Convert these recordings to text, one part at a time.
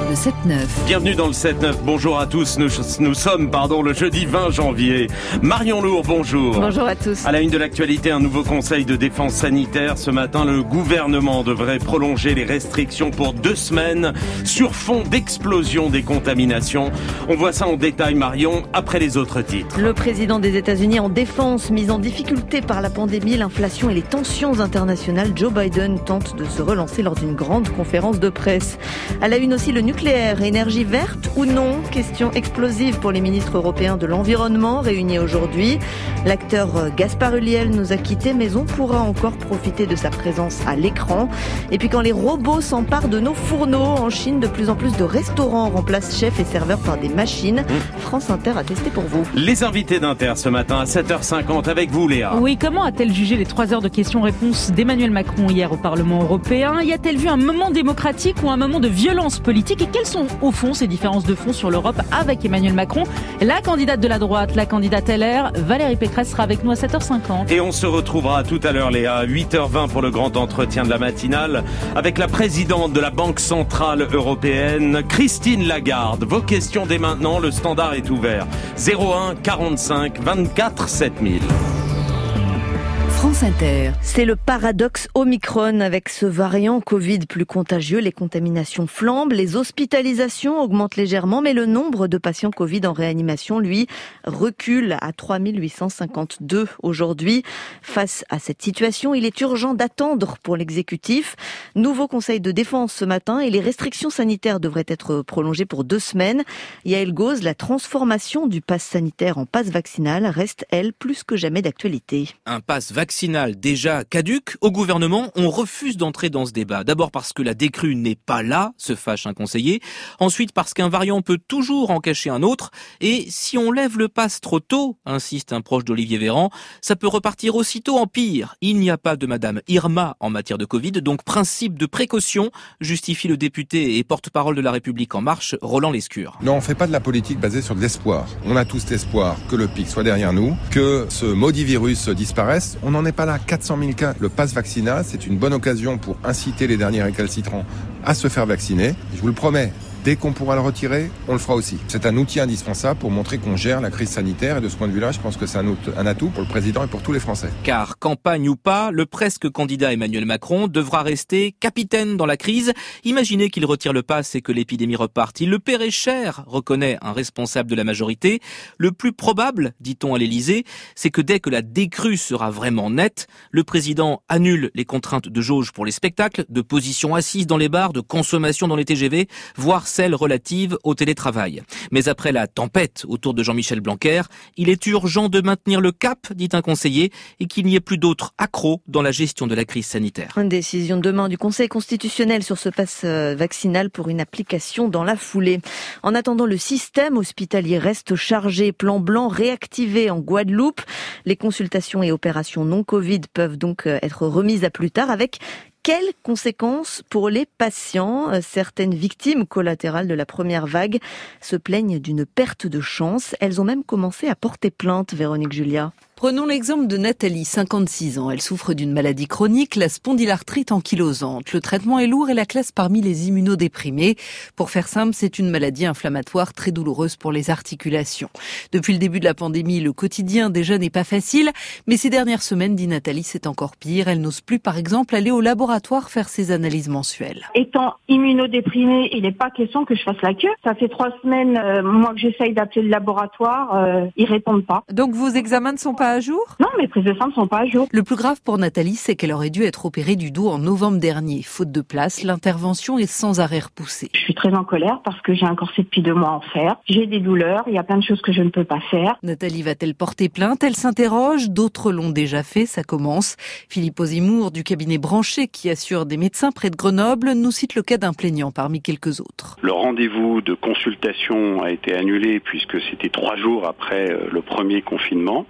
Le 7-9. Bienvenue dans le 7-9. Bonjour à tous. Nous sommes le jeudi 20 janvier. Marion Lourd, bonjour. Bonjour à tous. À la une de l'actualité, un nouveau conseil de défense sanitaire. Ce matin, le gouvernement devrait prolonger les restrictions pour 2 semaines sur fond d'explosion des contaminations. On voit ça en détail, Marion, après les autres titres. Le président des États-Unis en défense, mis en difficulté par la pandémie, l'inflation et les tensions internationales. Joe Biden tente de se relancer lors d'une grande conférence de presse. À la une aussi, le nucléaire, énergie verte ou non? Question explosive pour les ministres européens de l'environnement réunis aujourd'hui. L'acteur Gaspard Ulliel nous a quittés, mais on pourra encore profiter de sa présence à l'écran. Et puis quand les robots s'emparent de nos fourneaux, en Chine, de plus en plus de restaurants remplacent chefs et serveurs par des machines. France Inter a testé pour vous. Les invités d'Inter ce matin à 7h50 avec vous, Léa. Oui, comment a-t-elle jugé les 3 heures de questions-réponses d'Emmanuel Macron hier au Parlement européen? Y a-t-elle vu un moment démocratique ou un moment de violence politique? Et quelles sont au fond ces différences de fond sur l'Europe avec Emmanuel Macron? La candidate de la droite, la candidate LR, Valérie Pécresse sera avec nous à 7h50. Et on se retrouvera tout à l'heure, Léa, à 8h20 pour le grand entretien de la matinale avec la présidente de la Banque Centrale Européenne, Christine Lagarde. Vos questions dès maintenant, le standard est ouvert. 01 45 24 7000. France Inter. C'est le paradoxe Omicron. Avec ce variant Covid plus contagieux, les contaminations flambent, les hospitalisations augmentent légèrement, mais le nombre de patients Covid en réanimation, lui, recule à 3852 aujourd'hui. Face à cette situation, il est urgent d'attendre pour l'exécutif. Nouveau conseil de défense ce matin et les restrictions sanitaires devraient être prolongées pour 2 semaines. Yael Gauze, la transformation du pass sanitaire en pass vaccinal reste, elle, plus que jamais d'actualité. Un pass vaccinal déjà caduc, au gouvernement, on refuse d'entrer dans ce débat. D'abord parce que la décrue n'est pas là, se fâche un conseiller. Ensuite parce qu'un variant peut toujours en cacher un autre. Et si on lève le pass trop tôt, insiste un proche d'Olivier Véran, ça peut repartir aussitôt en pire. Il n'y a pas de Madame Irma en matière de Covid, donc principe de précaution, justifie le député et porte-parole de La République En Marche, Roland Lescure. Non, on ne fait pas de la politique basée sur de l'espoir. On a tous l'espoir que le pic soit derrière nous, que ce maudit virus disparaisse. On n'en est pas là, 400 000 cas. Le pass vaccinal, c'est une bonne occasion pour inciter les derniers récalcitrants à se faire vacciner. Je vous le promets, dès qu'on pourra le retirer, on le fera aussi. C'est un outil indispensable pour montrer qu'on gère la crise sanitaire et de ce point de vue-là, je pense que c'est un atout pour le président et pour tous les Français. Car campagne ou pas, le presque candidat Emmanuel Macron devra rester capitaine dans la crise. Imaginez qu'il retire le pass et que l'épidémie reparte. Il le paierait cher, reconnaît un responsable de la majorité. Le plus probable, dit-on à l'Élysée, c'est que dès que la décrue sera vraiment nette, le président annule les contraintes de jauge pour les spectacles, de position assise dans les bars, de consommation dans les TGV, voire celle relative au télétravail. Mais après la tempête autour de Jean-Michel Blanquer, il est urgent de maintenir le cap, dit un conseiller, et qu'il n'y ait plus d'autres accros dans la gestion de la crise sanitaire. Une décision demain du Conseil constitutionnel sur ce pass vaccinal pour une application dans la foulée. En attendant, le système hospitalier reste chargé. Plan blanc réactivé en Guadeloupe. Les consultations et opérations non Covid peuvent donc être remises à plus tard avec quelles conséquences pour les patients? Certaines victimes collatérales de la première vague se plaignent d'une perte de chance. Elles ont même commencé à porter plainte, Véronique Julia. Prenons l'exemple de Nathalie, 56 ans. Elle souffre d'une maladie chronique, la spondylarthrite ankylosante. Le traitement est lourd et la classe parmi les immunodéprimés. Pour faire simple, c'est une maladie inflammatoire très douloureuse pour les articulations. Depuis le début de la pandémie, le quotidien déjà n'est pas facile. Mais ces dernières semaines, dit Nathalie, c'est encore pire. Elle n'ose plus, par exemple, aller au laboratoire faire ses analyses mensuelles. Étant immunodéprimée, il n'est pas question que je fasse la queue. Ça fait 3 semaines, moi, que j'essaye d'appeler le laboratoire, ils répondent pas. Donc vos examens ne sont pas à jour? Non, mes prises de sang ne sont pas à jour. Le plus grave pour Nathalie, c'est qu'elle aurait dû être opérée du dos en novembre dernier. Faute de place, l'intervention est sans arrêt repoussée. Je suis très en colère parce que j'ai un corset depuis 2 mois à en faire. J'ai des douleurs, il y a plein de choses que je ne peux pas faire. Nathalie va-t-elle porter plainte? Elle s'interroge, d'autres l'ont déjà fait, ça commence. Philippe Ozimour du cabinet Branché, qui assure des médecins près de Grenoble, nous cite le cas d'un plaignant parmi quelques autres. Le rendez-vous de consultation a été annulé puisque c'était 3 jours après le premier confinement. Un cancer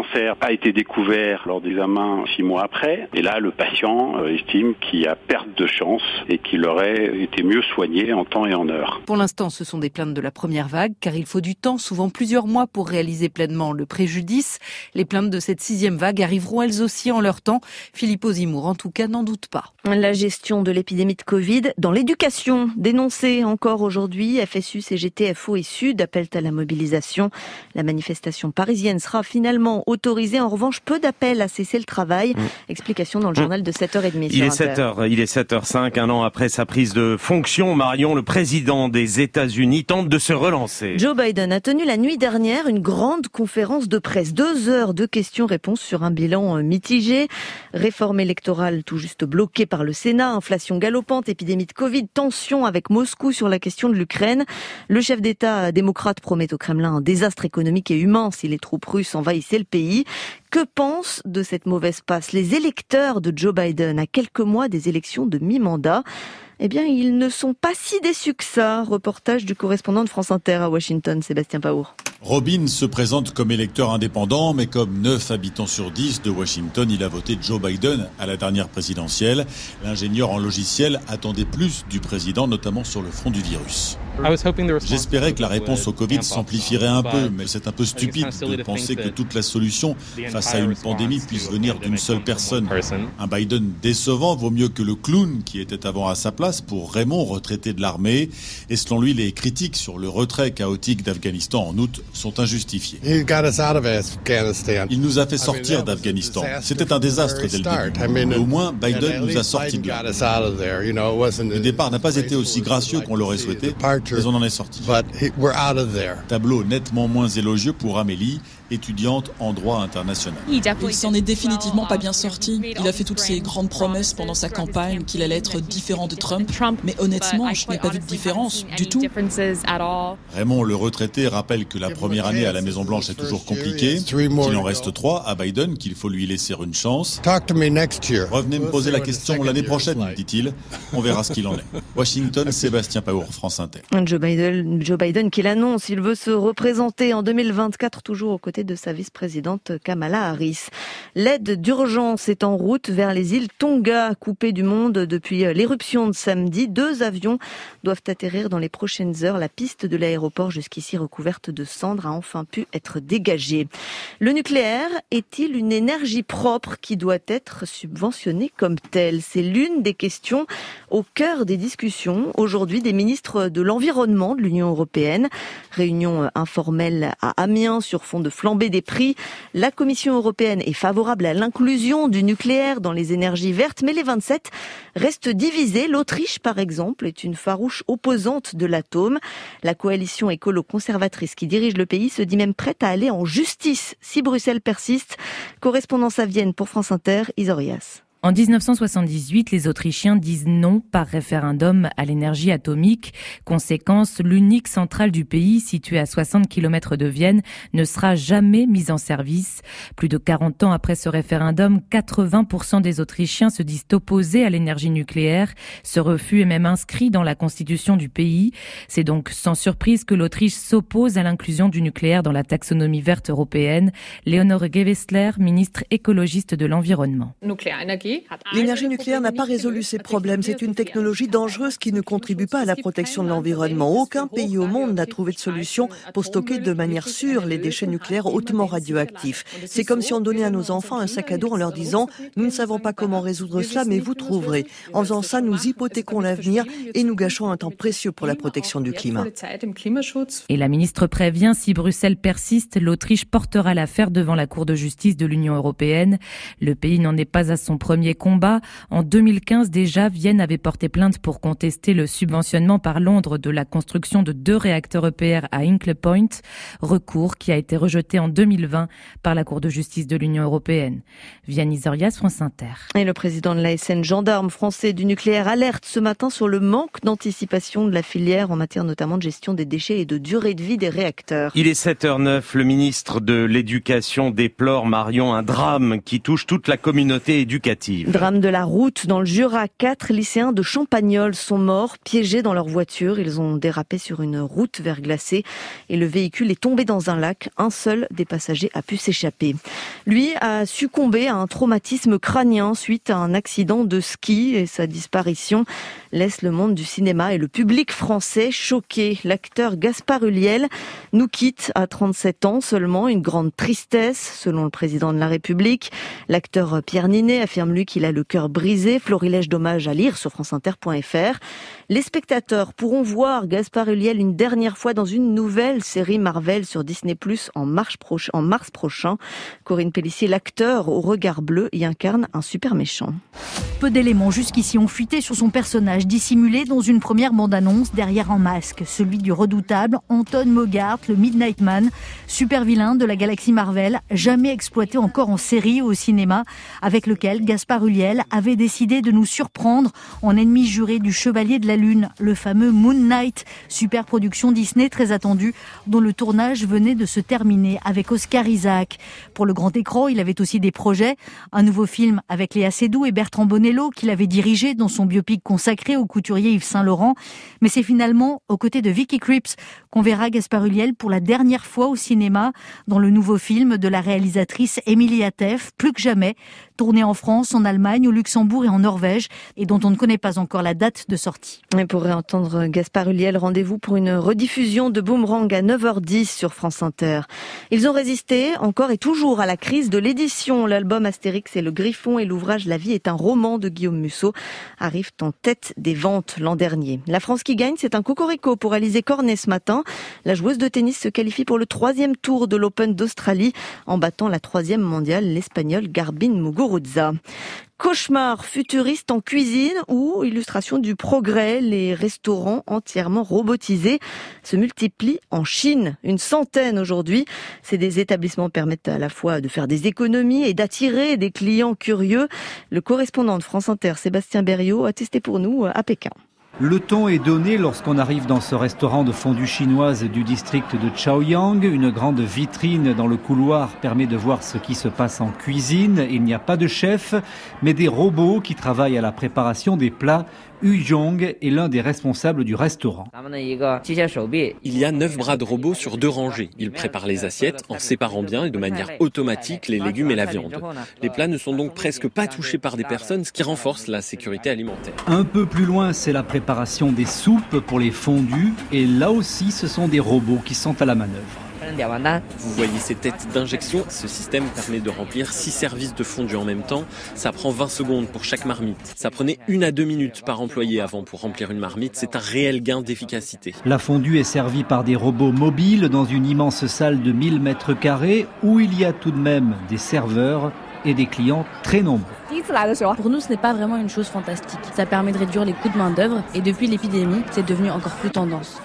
cancer a été découvert lors d'examens 6 mois après. Et là, le patient estime qu'il y a perte de chance et qu'il aurait été mieux soigné en temps et en heure. Pour l'instant, ce sont des plaintes de la première vague, car il faut du temps, souvent plusieurs mois, pour réaliser pleinement le préjudice. Les plaintes de cette 6e vague arriveront elles aussi en leur temps. Philippe Ozimour, en tout cas, n'en doute pas. La gestion de l'épidémie de Covid dans l'éducation, dénoncée encore aujourd'hui. FSU, CGT, FO et Sud appellent à la mobilisation. La manifestation parisienne sera finalement autorisée. En revanche, peu d'appels à cesser le travail. Explication dans le journal de 7h30. Il est 7h05, un an après sa prise de fonction. Marion, le président des États-Unis, tente de se relancer. Joe Biden a tenu la nuit dernière une grande conférence de presse. 2 heures de questions-réponses sur un bilan mitigé. Réforme électorale tout juste bloquée par le Sénat, inflation galopante, épidémie de Covid, tension avec Moscou sur la question de l'Ukraine. Le chef d'État démocrate promet au Kremlin un désastre économique et humain si les troupes russes envahissaient le pays. Que pensent de cette mauvaise passe les électeurs de Joe Biden à quelques mois des élections de mi-mandat? Eh bien, ils ne sont pas si déçus que ça. Reportage du correspondant de France Inter à Washington, Sébastien Paour. Robin se présente comme électeur indépendant, mais comme 9 habitants sur 10 de Washington, il a voté Joe Biden à la dernière présidentielle. L'ingénieur en logiciel attendait plus du président, notamment sur le front du virus. J'espérais que la réponse au Covid s'amplifierait un peu, mais c'est un peu stupide de penser que toute la solution face à une pandémie puisse venir d'une seule personne. Un Biden décevant vaut mieux que le clown qui était avant à sa place pour Raymond, retraité de l'armée. Et selon lui, les critiques sur le retrait chaotique d'Afghanistan en août sont injustifiées. Il nous a fait sortir d'Afghanistan. C'était un désastre dès le début. Mais au moins, Biden nous a sortis de là. Le départ n'a pas été aussi gracieux qu'on l'aurait souhaité, mais on en est sorti. Tableau nettement moins élogieux pour Amélie, étudiante en droit international. Il s'en est définitivement pas bien sorti. Il a fait toutes ces grandes promesses pendant sa campagne qu'il allait être différent de Trump. Mais honnêtement, je n'ai pas vu de différence du tout. Raymond, le retraité, rappelle que la première année à la Maison-Blanche est toujours compliquée, qu'il en reste 3 à Biden, qu'il faut lui laisser une chance. Revenez me poser la question l'année prochaine, dit-il. On verra ce qu'il en est. Washington, Sébastien Paour, France Inter. Joe Biden qui l'annonce, il veut se représenter en 2024, toujours aux côtés de sa vice-présidente Kamala Harris. L'aide d'urgence est en route vers les îles Tonga, coupées du monde depuis l'éruption de samedi. 2 avions doivent atterrir dans les prochaines heures. La piste de l'aéroport, jusqu'ici recouverte de cendres, a enfin pu être dégagée. Le nucléaire est-il une énergie propre qui doit être subventionnée comme telle? C'est l'une des questions au cœur des discussions aujourd'hui des ministres de l'Environnement de l'Union européenne. Réunion informelle à Amiens sur fond de flambée des prix. La Commission européenne est favorable à l'inclusion du nucléaire dans les énergies vertes, mais les 27 restent divisés. L'Autriche, par exemple, est une farouche opposante de l'atome. La coalition écolo-conservatrice qui dirige le pays se dit même prête à aller en justice si Bruxelles persiste. Correspondance à Vienne pour France Inter, Isorias. En 1978, les Autrichiens disent non par référendum à l'énergie atomique. Conséquence, l'unique centrale du pays, située à 60 km de Vienne, ne sera jamais mise en service. Plus de 40 ans après ce référendum, 80% des Autrichiens se disent opposés à l'énergie nucléaire. Ce refus est même inscrit dans la constitution du pays. C'est donc sans surprise que l'Autriche s'oppose à l'inclusion du nucléaire dans la taxonomie verte européenne. Leonore Gewessler, ministre écologiste de l'Environnement. L'énergie nucléaire n'a pas résolu ces problèmes. C'est une technologie dangereuse qui ne contribue pas à la protection de l'environnement. Aucun pays au monde n'a trouvé de solution pour stocker de manière sûre les déchets nucléaires hautement radioactifs. C'est comme si on donnait à nos enfants un sac à dos en leur disant « Nous ne savons pas comment résoudre cela, mais vous trouverez ». En faisant ça, nous hypothéquons l'avenir et nous gâchons un temps précieux pour la protection du climat. Et la ministre prévient, si Bruxelles persiste, l'Autriche portera l'affaire devant la Cour de justice de l'Union européenne. Le pays n'en est pas à son premier combat. En 2015 déjà, Vienne avait porté plainte pour contester le subventionnement par Londres de la construction de 2 réacteurs EPR à Hinkley Point, recours qui a été rejeté en 2020 par la Cour de justice de l'Union européenne. Vienne Isorias, France Inter. Et le président de l'ASN, gendarme français du nucléaire, alerte ce matin sur le manque d'anticipation de la filière en matière notamment de gestion des déchets et de durée de vie des réacteurs. Il est 7h09, le ministre de l'Éducation déplore, Marion, un drame qui touche toute la communauté éducative. perspectives. Drame de la route dans le Jura. 4 lycéens de Champagnole sont morts, piégés dans leur voiture. Ils ont dérapé sur une route verglacée et le véhicule est tombé dans un lac. Un seul des passagers a pu s'échapper. Lui a succombé à un traumatisme crânien suite à un accident de ski et sa disparition laisse le monde du cinéma et le public français choqué. L'acteur Gaspard Ulliel nous quitte à 37 ans seulement, une grande tristesse selon le président de la République. L'acteur Pierre Ninet affirme lui qu'il a le cœur brisé. Florilège d'hommage à lire sur franceinter.fr. Les spectateurs pourront voir Gaspard Ulliel une dernière fois dans une nouvelle série Marvel sur Disney+ en mars prochain. Corinne Pellissier, l'acteur au regard bleu, y incarne un super méchant. Peu d'éléments jusqu'ici ont fuité sur son personnage dissimulé dans une première bande-annonce derrière un masque, celui du redoutable Anton Mogart, le Midnight Man, super vilain de la galaxie Marvel, jamais exploité encore en série ou au cinéma, avec lequel Gaspard Ulliel avait décidé de nous surprendre en ennemi juré du Chevalier de la Lune, le fameux Moon Knight, super production Disney très attendue, dont le tournage venait de se terminer avec Oscar Isaac. Pour le grand écran, il avait aussi des projets, un nouveau film avec Léa Seydoux et Bertrand Bonello qu'il avait dirigé dans son biopic consacré au couturier Yves Saint-Laurent. Mais c'est finalement aux côtés de Vicky Krieps qu'on verra Gaspard Ulliel pour la dernière fois au cinéma dans le nouveau film de la réalisatrice Émilie Atef, Plus que jamais, tourné en France, en Allemagne, au Luxembourg et en Norvège et dont on ne connaît pas encore la date de sortie. Et pour réentendre Gaspard Ulliel, rendez-vous pour une rediffusion de Boomerang à 9h10 sur France Inter. Ils ont résisté encore et toujours à la crise de l'édition. L'album Astérix et le Griffon et l'ouvrage La vie est un roman de Guillaume Musso arrivent en tête des ventes l'an dernier. La France qui gagne, c'est un cocorico pour Alizé Cornet ce matin. La joueuse de tennis se qualifie pour le 3e tour de l'Open d'Australie en battant la 3e mondiale, l'Espagnole Garbine Muguruza. Cauchemar futuriste en cuisine ou illustration du progrès, les restaurants entièrement robotisés se multiplient en Chine. Une centaine aujourd'hui. Ces établissements permettent à la fois de faire des économies et d'attirer des clients curieux. Le correspondant de France Inter, Sébastien Berriot, a testé pour nous à Pékin. Le ton est donné lorsqu'on arrive dans ce restaurant de fondue chinoise du district de Chaoyang. Une grande vitrine dans le couloir permet de voir ce qui se passe en cuisine. Il n'y a pas de chef, mais des robots qui travaillent à la préparation des plats. Yu Zhong est l'un des responsables du restaurant. Il y a 9 bras de robots sur 2 rangées. Ils préparent les assiettes en séparant bien et de manière automatique les légumes et la viande. Les plats ne sont donc presque pas touchés par des personnes, ce qui renforce la sécurité alimentaire. Un peu plus loin, c'est la préparation des soupes pour les fondus. Et là aussi, ce sont des robots qui sont à la manœuvre. Vous voyez ces têtes d'injection. Ce système permet de remplir 6 services de fondue en même temps. Ça prend 20 secondes pour chaque marmite. Ça prenait 1 à 2 minutes par employé avant pour remplir une marmite. C'est un réel gain d'efficacité. La fondue est servie par des robots mobiles dans une immense salle de 1000 mètres carrés où il y a tout de même des serveurs et des clients très nombreux. Pour nous, ce n'est pas vraiment une chose fantastique. Ça permet de réduire les coûts de main-d'œuvre et depuis l'épidémie, c'est devenu encore plus tendance.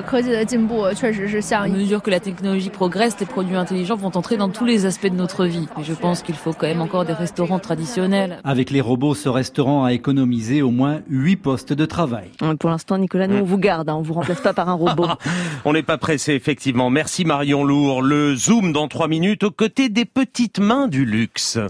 À mesure que la technologie progresse, les produits intelligents vont entrer dans tous les aspects de notre vie. Et je pense qu'il faut quand même encore des restaurants traditionnels. Avec les robots, ce restaurant a économisé au moins 8 postes de travail. Pour l'instant, Nicolas, nous on vous garde, on vous remplace pas par un robot. On n'est pas pressé, effectivement. Merci Marion Lourd. Le Zoom dans 3 minutes aux côtés des petites mains du luxe.